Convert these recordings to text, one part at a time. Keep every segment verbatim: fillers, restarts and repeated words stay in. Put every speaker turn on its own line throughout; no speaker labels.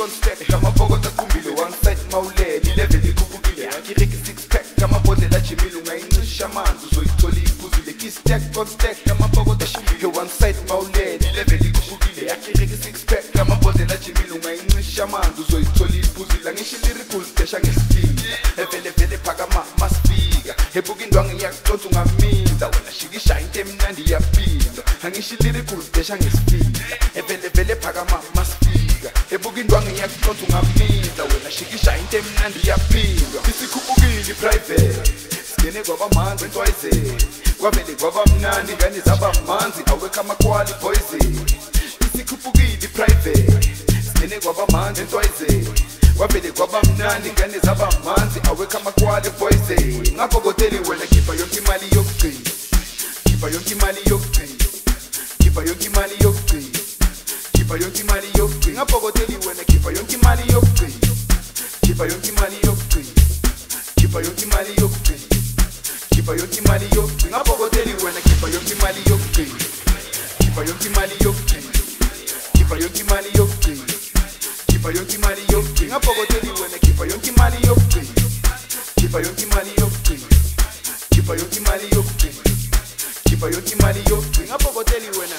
on stack ngamabhokota kumbile one side mawulele ilevel ikhuphukile akireke six pack ngamabhodlela ajimile ungayincisha amanzi uzoyithola iphuzile ki stack on stack ngamabhokota shimile one side mawulele ilevel ikhuphukile akireke six pack ngamabhodlela ajimile ungayincisha amanzi uzoyithola iphuzile angisho lyrical desha ngesiphinda evele vele phakama masifika ebuka indwangu ngiyakuconsa ungaminza wena shikisha into emnandi yaphinda angisho lyrical desha ngesiphinda evele vele phakama masifika ebuka indwangu ngiyakuconsa ungaminza wena shikisha into emnandi yaphinda isikhuphukile private singene kwabamanzi entwayizeni kwavele kwaba mnandi ingane zaba manzi awekho amakwali poison isikhuphukile private singene kwabamanzi entwayizeni kwavele kwaba mnandi ingane zaba manzi awekho amakwali poison ngabhokoteli wena khipha yonke imali yokugcina khipha yonke imali yokugcina khipha yonke imali yokugcina khipha yonke imali yokugcina ngabhokoteli wena khipha yonke imali yokugcina khipha yonke imali yokugcina khipha yonke imali yokugcina khipha yonke imali yokugcina ngabhokoteli wena khipha yonke imali yokugcina khipha yonke imali yokugcina khipha yonke imali yokugcina khipha yonke imali yokugcina ngabhokoteli wena khipha yonke imali yokugcina khipha yonke imali yokugcina khipha yonke imali yokugcina khipha yonke imali yokugcina ngabhokoteli wena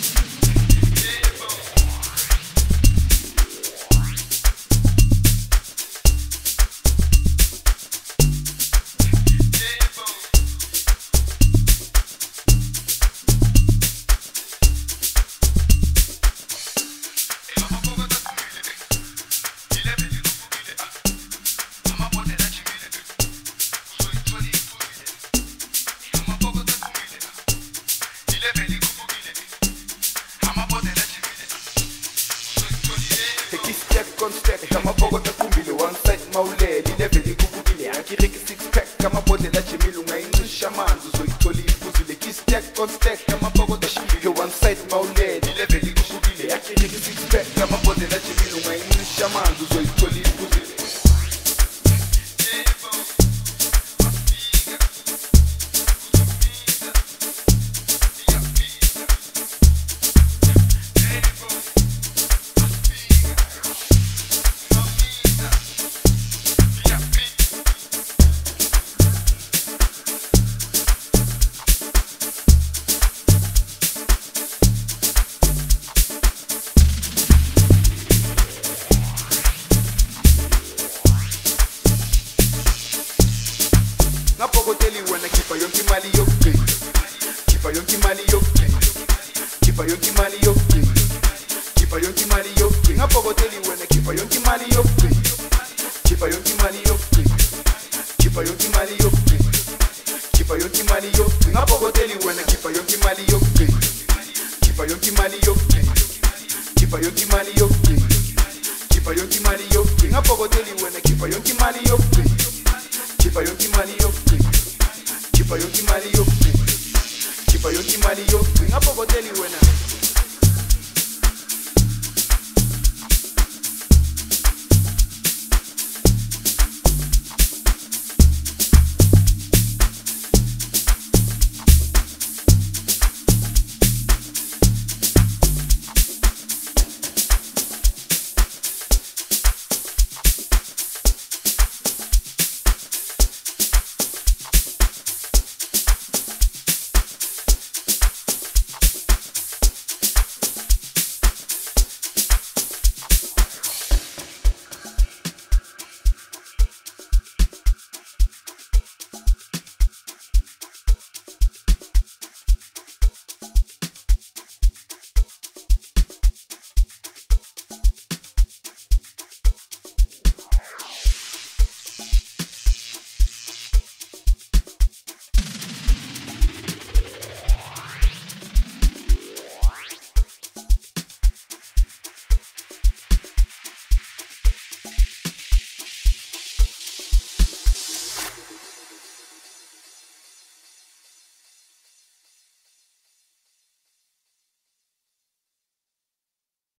ngamabhokota kumbile one side mawulele ilevel ikhuphukile akireke six pack ngamabhodlela ajimile ungayincisha amanzi uzoyithola iphuzile ki stack on stack ngamabhokota shimile one side mawulele ilevel ikhuphukile akireke six pack ngamabhodlela ajimile ungayincisha amanzi uzoyithola iphuzile ngabhokoteli wena khipha yonke imali yokugcina khipha yonke imali yokugcina khipha yonke imali yokugcina khipha yonke imali yokugcina ngabhokoteli wena khipha yonke imali yokugcina khipha yonke imali yokugcina khipha yonke imali yokugcina khipha yonke imali yokugcina ngabhokoteli wena khipha yonke imali yokugcina khipha yonke imali yokugcina khipha yonke imali yokugcina khipha yonke imali yokugcina ngabhokoteli wena khipha yonke imali yokugcina khipha yonke imali yokugcina khipha yonke imali yokugcina khipha yonke imali yokugcina ngabhokoteli wena